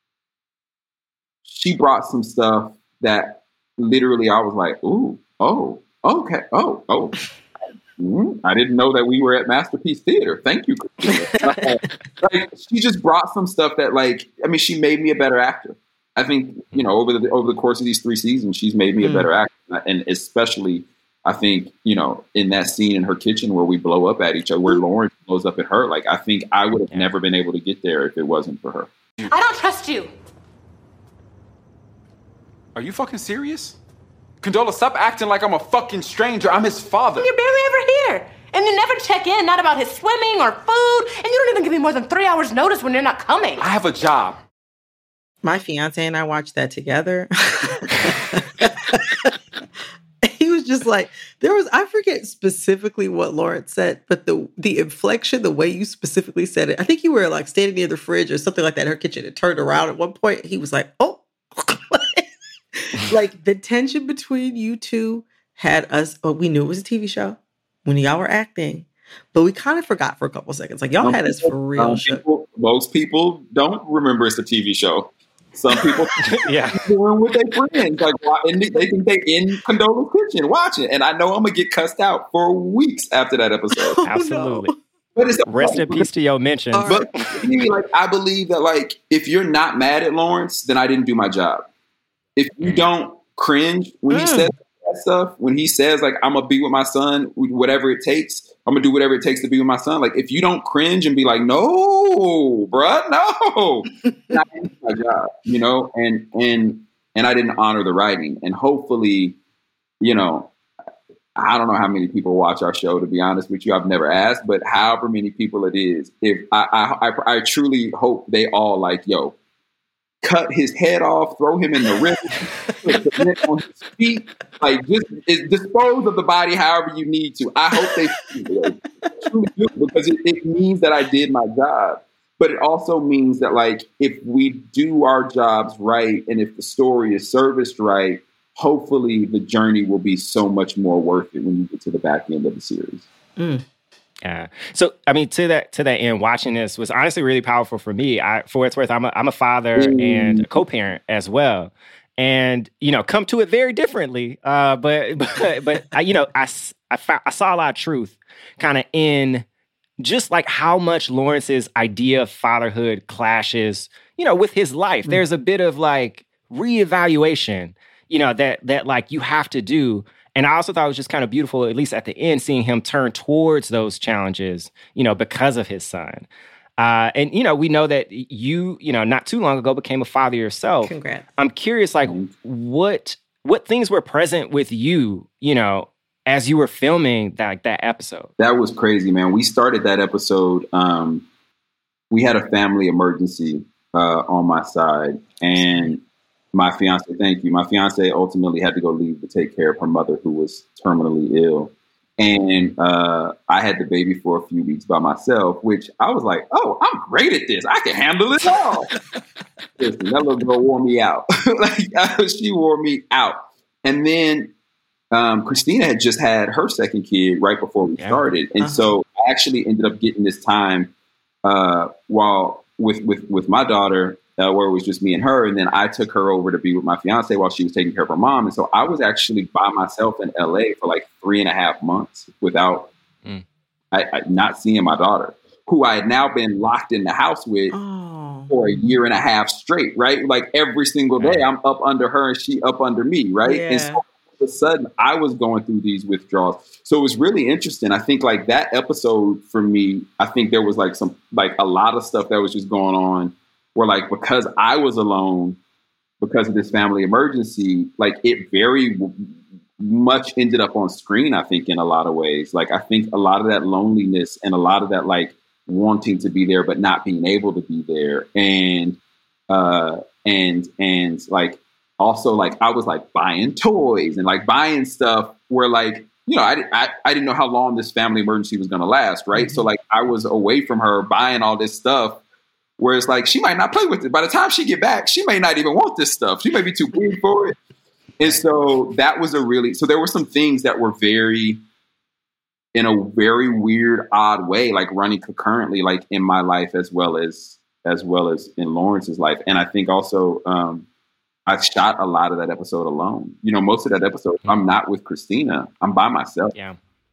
Speaker 5: She brought some stuff that literally I was like, ooh, oh, okay, oh, oh. Mm, I didn't know that we were at Masterpiece Theater. Thank you, Christina. Like, she just brought some stuff that, like, I mean, she made me a better actor. I think, you know, over the over the course of these three seasons, she's made me mm. a better actor. And especially, I think, you know, in that scene in her kitchen where we blow up at each other, where Lawrence blows up at her, like, I think I would have yeah. never been able to get there if it wasn't for her.
Speaker 7: I don't trust you.
Speaker 8: Are you fucking serious? Condola, stop acting like I'm a fucking stranger. I'm his father.
Speaker 7: You're barely ever here. And you never check in, not about his swimming or food. And you don't even give me more than three hours notice when you're not coming.
Speaker 8: I have a job.
Speaker 4: My fiance and I watched that together. He was just like, there was, I forget specifically what Lawrence said, but the the inflection, the way you specifically said it, I think you were like standing near the fridge or something like that in her kitchen and turned around at one point. He was like, oh, like the tension between you two had us, oh, we knew it was a T V show when y'all were acting, but we kind of forgot for a couple seconds. Like y'all
Speaker 5: Some
Speaker 4: had us for real.
Speaker 5: People, most people don't remember it's a T V show. Some people
Speaker 3: yeah.
Speaker 5: doing with their friends, like, and they think they in Condola's kitchen watching. And I know I'm gonna get cussed out for weeks after that episode.
Speaker 4: Oh,
Speaker 3: absolutely.
Speaker 4: No.
Speaker 5: But it's
Speaker 3: rest in peace to your mentions.
Speaker 5: But like, I believe that, like, if you're not mad at Lawrence, then I didn't do my job. If you don't cringe when mm. he says that stuff, when he says like, I'm gonna be with my son, whatever it takes. I'm gonna do whatever it takes to be with my son. Like, if you don't cringe and be like, no, bruh, no, I didn't do my job, you know, and and and I didn't honor the writing. And hopefully, you know, I don't know how many people watch our show, to be honest with you. I've never asked, but however many people it is, if I I, I, I truly hope they all like, yo, cut his head off, throw him in the river, put cement on his feet, like just it, dispose of the body however you need to. I hope they truly do, because it, it means that I did my job. But it also means that, like, if we do our jobs right and if the story is serviced right, hopefully the journey will be so much more worth it when you get to the back end of the series.
Speaker 3: Mm. Yeah. So, I mean, to that to that end, watching this was honestly really powerful for me. I, for what it's worth, I'm a, I'm a father mm. and a co-parent as well. And, you know, come to it very differently. Uh, but, but, but I, you know, I, I, found, I saw a lot of truth kind of in just like how much Lawrence's idea of fatherhood clashes, you know, with his life. Mm. There's a bit of like reevaluation, you know, that that like you have to do. And I also thought it was just kind of beautiful, at least at the end, seeing him turn towards those challenges, you know, because of his son. Uh, and, you know, we know that you, you know, not too long ago became a father yourself.
Speaker 4: Congrats.
Speaker 3: I'm curious, like, what what things were present with you, you know, as you were filming that, like, that episode?
Speaker 5: That was crazy, man. We started that episode. Um, we had a family emergency uh, on my side, and my fiance, thank you. My fiance ultimately had to go leave to take care of her mother, who was terminally ill. And uh, I had the baby for a few weeks by myself, which I was like, oh, I'm great at this. I can handle it all. Listen, that little girl wore me out. Like, she wore me out. And then um, Christina had just had her second kid right before we yeah. started. And uh-huh. so I actually ended up getting this time uh, while with, with, with my daughter, Uh, where it was just me and her. And then I took her over to be with my fiance while she was taking care of her mom. And so I was actually by myself in L A for like three and a half months without mm. I, I, not seeing my daughter, who I had now been locked in the house with oh. for a year and a half straight, right? Like every single day I'm up under her and she up under me, right? Yeah. And so all of a sudden I was going through these withdrawals. So it was really interesting. I think like that episode for me, I think there was like some, like a lot of stuff that was just going on where like, because I was alone, because of this family emergency, like it very w- much ended up on screen, I think, in a lot of ways. Like, I think a lot of that loneliness and a lot of that, like, wanting to be there, but not being able to be there. And, uh, and, and like, also like, I was like buying toys and like buying stuff where like, you know, I, I, I didn't know how long this family emergency was going to last. Right. Mm-hmm. So like, I was away from her buying all this stuff, where it's like, she might not play with it. By the time she get back, she may not even want this stuff. She may be too big for it. And so that was a really, so there were some things that were very, in a very weird, odd way, like running concurrently, like in my life, as well as, as well as in Lawrence's life. And I think also, um, I shot a lot of that episode alone. You know, most of that episode, I'm not with Christina. I'm by myself.
Speaker 3: Yeah.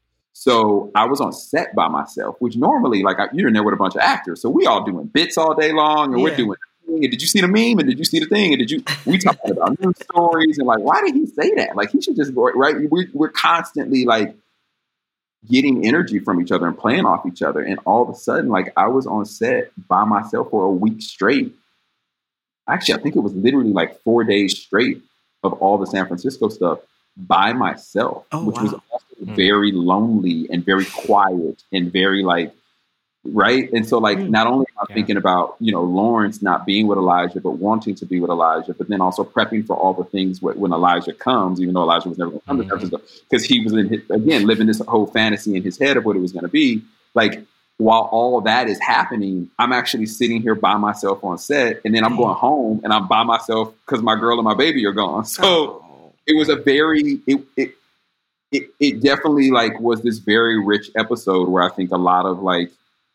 Speaker 5: So I was on set by myself, which normally, like, I, you're in there with a bunch of actors. So we all doing bits all day long, and yeah. we're doing, and did you see the meme? And did you see the thing? And did you, we talking about news stories and like, why did he say that? Like, he should just go, right? We're, we're constantly like getting energy from each other and playing off each other. And all of a sudden, like, I was on set by myself for a week straight. Actually, I think it was literally like four days straight of all the San Francisco stuff by myself, oh, which wow. was also mm. very lonely and very quiet and very like, right. And so like, mm. not only am I yeah. thinking about, you know, Lawrence not being with Elijah, but wanting to be with Elijah, but then also prepping for all the things w- when Elijah comes, even though Elijah was never going to come mm-hmm. to San Francisco, because he was in his, again, living this whole fantasy in his head of what it was going to be. Like, while all that is happening, I'm actually sitting here by myself on set, and then I'm going home and I'm by myself because my girl and my baby are gone. So oh. It was a very, it, it, it, it definitely like was this very rich episode where I think a lot of like,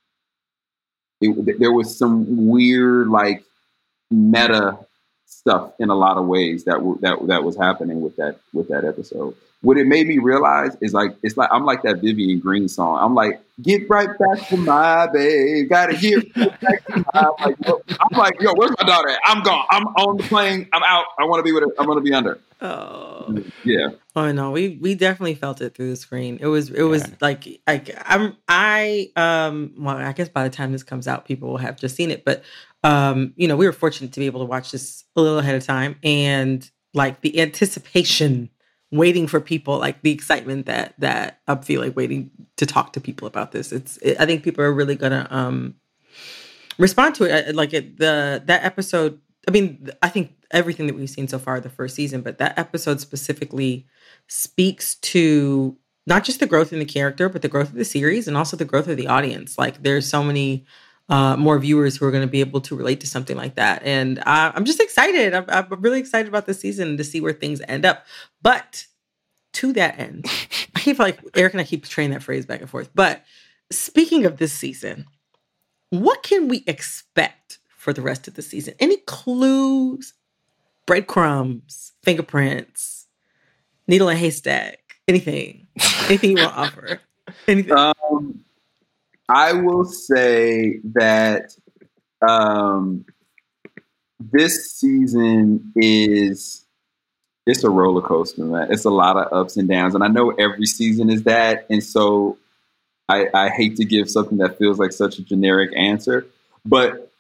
Speaker 5: it, there was some weird, like meta stuff in a lot of ways that w- that, that was happening with that, with that episode. What it made me realize is like, it's like, I'm like that Vivian Green song. I'm like, get right back to my babe. Gotta get back to my, like, I'm like, yo, where's my daughter at? I'm gone. I'm on the plane. I'm out. I want to be with her. I want to be under.
Speaker 4: Oh,
Speaker 5: yeah.
Speaker 4: Oh no, we, we definitely felt it through the screen. It was, it was yeah. like, like I'm, I, um, well, I guess by the time this comes out, people will have just seen it, but, um, you know, we were fortunate to be able to watch this a little ahead of time, and like the anticipation, waiting for people, like the excitement that that I'm feeling, waiting to talk to people about this. It's, it, I think people are really gonna um, respond to it. Like it, the that episode I mean, I think everything that we've seen so far the first season, but that episode specifically speaks to not just the growth in the character, but the growth of the series and also the growth of the audience. Like there's so many uh, more viewers who are going to be able to relate to something like that. And uh, I'm just excited. I'm, I'm really excited about this season to see where things end up. But to that end, I keep like, Eric and I keep training that phrase back and forth. But speaking of this season, what can we expect for the rest of the season? Any clues, breadcrumbs, fingerprints, needle and haystack, anything, anything you want to offer? Anything?
Speaker 5: Um, I will say that um, this season is, it's a roller coaster, man. It's a lot of ups and downs. And I know every season is that. And so I, I hate to give something that feels like such a generic answer, but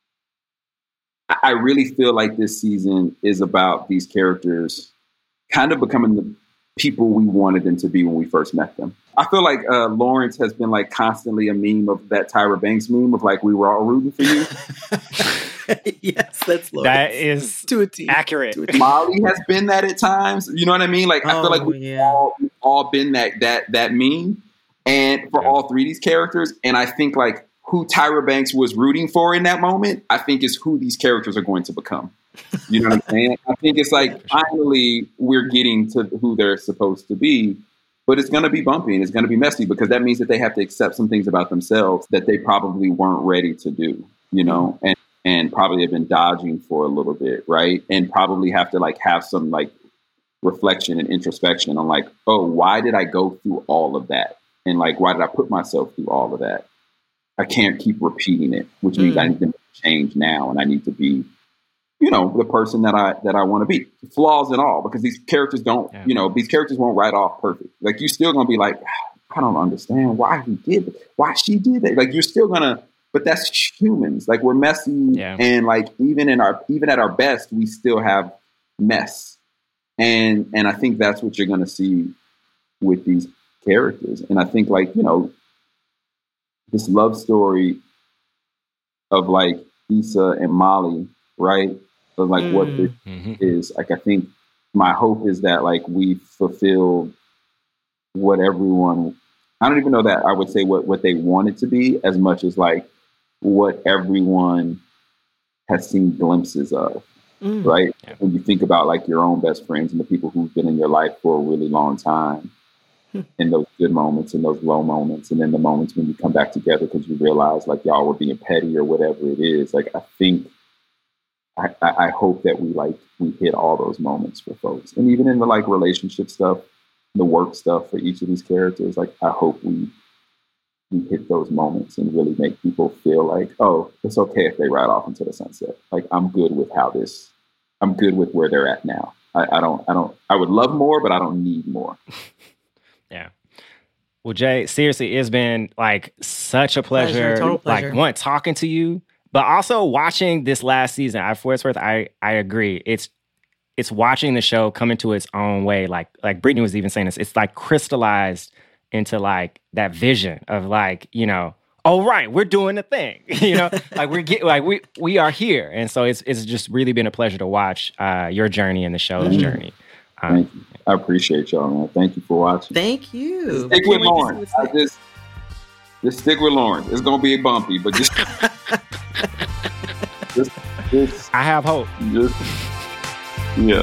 Speaker 5: I really feel like this season is about these characters kind of becoming the people we wanted them to be when we first met them. I feel like uh, Lawrence has been like constantly a meme of that Tyra Banks meme of like, we were all rooting for you.
Speaker 4: Yes, that's Lawrence.
Speaker 3: That is
Speaker 4: to a T.
Speaker 3: accurate.
Speaker 4: To a T.
Speaker 5: Molly has been that at times. You know what I mean? Like, I
Speaker 4: Oh,
Speaker 5: feel like we've
Speaker 4: yeah.
Speaker 5: all, we've all been that, that, that meme. And for
Speaker 3: Yeah.
Speaker 5: all three of these characters, and I think like who Tyra Banks was rooting for in that moment, I think is who these characters are going to become. You know what I'm saying? I think it's like finally we're getting to who they're supposed to be, but it's going to be bumpy and it's going to be messy because that means that they have to accept some things about themselves that they probably weren't ready to do, you know, and, and probably have been dodging for a little bit, right? And probably have to like have some like reflection and introspection on like, oh, why did I go through all of that? And like, why did I put myself through all of that? I can't keep repeating it, which means
Speaker 4: Mm.
Speaker 5: I need to change now and I need to be, you know, the person that I that I want to be. Flaws and all, because these characters don't,
Speaker 3: Yeah.
Speaker 5: you know, these characters won't write off perfect. Like you're still gonna be like, I don't understand why he did it, why she did it. Like you're still gonna, but that's humans. Like we're messy,
Speaker 3: Yeah.
Speaker 5: and like even in our even at our best, we still have mess. And and I think that's what you're gonna see with these characters. And I think like, you know, this love story of like Issa and Molly, right? Of like what this
Speaker 3: Mhm.
Speaker 5: is. Like I think my hope is that like we fulfilled what everyone, I don't even know that I would say what, what they wanted to be as much as like what everyone has seen glimpses of.
Speaker 4: Mm.
Speaker 5: Right?
Speaker 3: Yeah.
Speaker 5: When you think about like your own best friends and the people who've been in your life for a really long time, in those good moments and those low moments, and then the moments when you come back together because you realize like y'all were being petty or whatever it is. Like I think, I, I I hope that we like we hit all those moments for folks, and even in the like relationship stuff, the work stuff for each of these characters. Like I hope we we hit those moments and really make people feel like, oh, it's okay if they ride off into the sunset. Like I'm good with how this, I'm good with where they're at now. I, I don't, I don't, I would love more, but I don't need more.
Speaker 3: Yeah. Well, Jay, seriously, it's been like such a pleasure.
Speaker 4: Pleasure, total pleasure.
Speaker 3: Like one, talking to you, but also watching this last season. I, for what it's worth, I I agree. It's it's watching the show come into its own way. Like like Brittany was even saying this. It's like crystallized into like that vision of like, you know, oh right, we're doing the thing. You know, like we're get, like we we are here, and so it's it's just really been a pleasure to watch uh, your journey and the show's
Speaker 5: Mhm.
Speaker 3: journey. Um,
Speaker 5: Thank you. I appreciate y'all, man. Thank you for watching.
Speaker 4: Thank you.
Speaker 5: Stick
Speaker 4: Can't
Speaker 5: with
Speaker 4: wait to see
Speaker 5: Lawrence.
Speaker 4: what's
Speaker 5: I
Speaker 4: next.
Speaker 5: just, just stick with Lawrence. It's gonna be bumpy, but just, just, just,
Speaker 3: I have hope.
Speaker 5: just, yeah.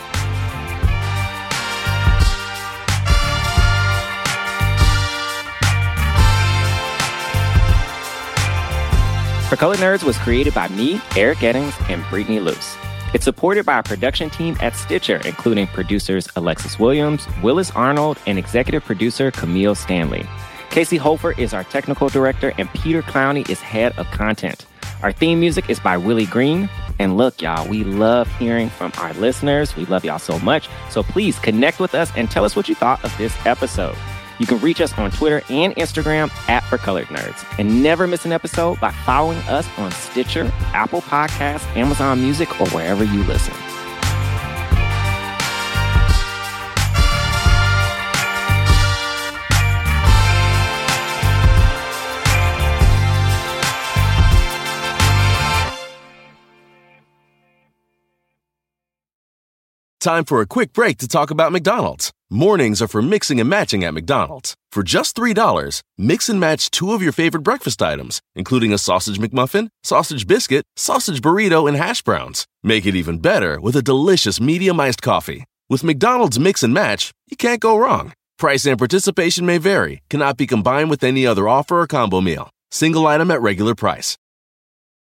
Speaker 3: For Colored Nerds was created by me, Eric Eddings, and Brittany Luce. It's supported by a production team at Stitcher, including producers Alexis Williams, Willis Arnold, and executive producer Camille Stanley. Casey Hofer is our technical director, and Peter Clowney is head of content. Our theme music is by Willie Green. And look, y'all, we love hearing from our listeners. We love y'all so much. So please connect with us and tell us what you thought of this episode. You can reach us on Twitter and Instagram at For Colored Nerds. And never miss an episode by following us on Stitcher, Apple Podcasts, Amazon Music, or wherever you listen.
Speaker 2: Time for a quick break to talk about McDonald's. Mornings are for mixing and matching at McDonald's. For just three dollars, mix and match two of your favorite breakfast items, including a sausage McMuffin, sausage biscuit, sausage burrito, and hash browns. Make it even better with a delicious medium iced coffee. With McDonald's Mix and Match, you can't go wrong. Price and participation may vary, cannot be combined with any other offer or combo meal. Single item at regular price.